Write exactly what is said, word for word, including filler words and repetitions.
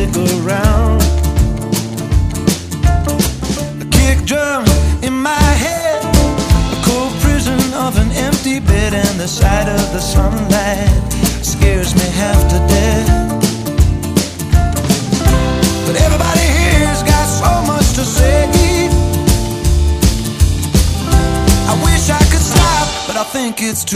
stick around. A kick drum in my head, a cold prison of an empty bed, and the sight of the sunlight scares me half to death. But everybody here's got so much to say. I wish I could stop, but I think it's too